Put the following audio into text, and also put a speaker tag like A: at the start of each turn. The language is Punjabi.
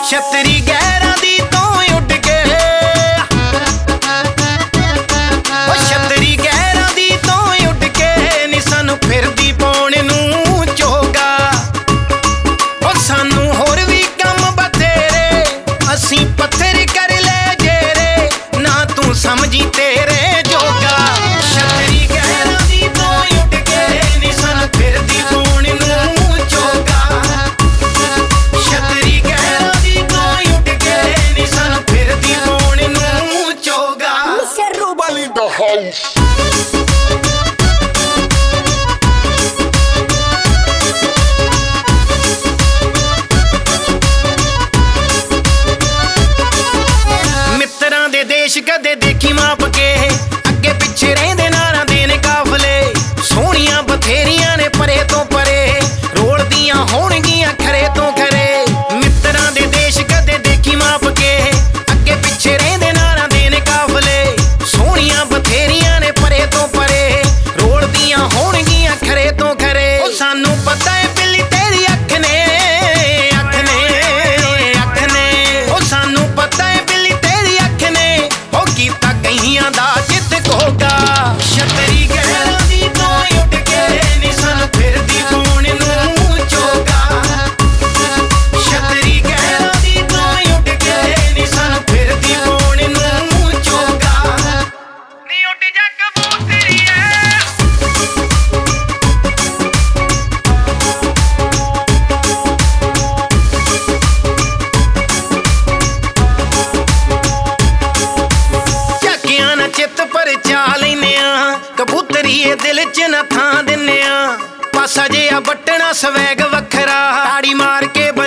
A: ਛਤਰੀ ਗਹਿਰਾਂ ਦੀ ਤੋਂ ਉੱਡ ਕੇ ਛਤਰੀ ਗਹਿਰਾਂ ਦੀ ਤੋਂ ਉੱਡ ਕੇ ਨੀ ਸਾਨੂੰ ਫਿਰਦੀ ਪਾਉਣ ਨੂੰ ਚੋਗਾ ਸਾਨੂੰ ਹੋਰ ਵੀ ਕੰਮ ਬਥੇਰੇ ਅਸੀਂ ਪੱਥਰ ਕਰ ਲੈ ਜੇਰੇ ਨਾ ਤੂੰ ਸਮਝੀ ਤੇਰੇ ਜੋਗਾ ਛਤਰੀ ਗਹਿਰਾਂ ਦੀ ਤੋਂ ਉੱਡ ਕੇ ਨੀ ਸਾਨੂੰ ਫਿਰਦੀ ਪਾਉਣ ਨੂੰ ਚੋਗਾ ਛਤਰੀ ਗਹਿਰਾਂ ਦੀ ਤੋਂ ਉੱਡ ਕੇ ਨੀ ਸਾਨੂੰ ਫਿਰਦੀ ਪਾਉਣ ਨੂੰ ਚੋਗਾ
B: the house.
A: ਮਿੱਤਰਾਂ ਦੇ ਦੇਸ਼ ਕਦੇ ਦੇਖੀ ਮਾਪ ਕੇ ਅੱਗੇ ਪਿੱਛੇ ਰਹਿੰਦੇ ਨਾਰਾਂ ਦੇ ਨੇ ਕਾਫਲੇ ਸੋਹਣੀਆਂ ਬਥੇਰੀਆਂ ਨੇ ਪਰੇ ਤੋਂ ਪਰੇ ਰੋਲਦੀਆਂ ਹੋਣਗੀਆਂ ਖਰੇ ਤੋਂ ਖਰੇ ਮਿੱਤਰਾਂ ਦੇ ਦੇਸ਼ ਕਦੇ ਦੇਖੀ ਮਾਪ ਕੇ ਅੱਗੇ ਪਿੱਛੇ ਰਹਿੰਦੇ ਨਾਰਾਂ ਦੇ ਨੇ ਕਾਫਲੇ ਸੋਹਣੀਆਂ ਬਥੇਰੀਆਂ ਨੇ ਪਰੇ ਤੋਂ ਪਰੇ ਰੋਲਦੀਆਂ ਹੋਣਗੀਆਂ ਖਰੇ ਤੋਂ ਖਰੇ ਉਹ ਸਾਨੂੰ ਪਤਾ ਏ ਬਿੱਲੀ ਤੇਰੀ ਅੱਖ ਨੇ ਉਹ ਸਾਨੂੰ ਪਤਾ ਏ ਬਿੱਲੀ ਤੇਰੀ ਅੱਖ ਨੇ ਉਹ ਕੀਤਾ ਕਈਆਂ ਦਾ ਜਿੱਤ ਕੋਗਾ ਛਤਰੀ ਗਹਿਰਾਂ ਦੀ ਤੋਂ ਉੱਡ ਕੇ ਨੀ ਸਾਨੂੰ ਫਿਰਦੀ ਪਾਉਣ ਨੂੰ ਚੋਗਾ ਛਤਰੀ ਗਹਿਰਾਂ ਦੀ ਤੋਂ ਉੱਡ ਕੇ ਨੀ ਸਾਨੂੰ ਫਿਰਦੀ ਪਾਉਣ ਨੂੰ ਚੋਗਾ ਨੀ ਉੱਡ ਜਾ ਕਬੂਤਰੀਏ ਝਾਕੀਆਂ ਨਾ ਚਿੱਤ ਪਰ ਚਾ ਲੈਨੇ ਆ ਕਬੂਤਰੀਏ ਦਿਲ 'ਚ ਨਾ ਥਾਂ ਦਿੰਨੇ ਆ ਪਾਸਾ ਜਿਹਾ ਵੱਟਣਾ ਸਵੈਗ ਵੱਖਰਾ ਤਾੜੀ ਮਾਰ ਕੇ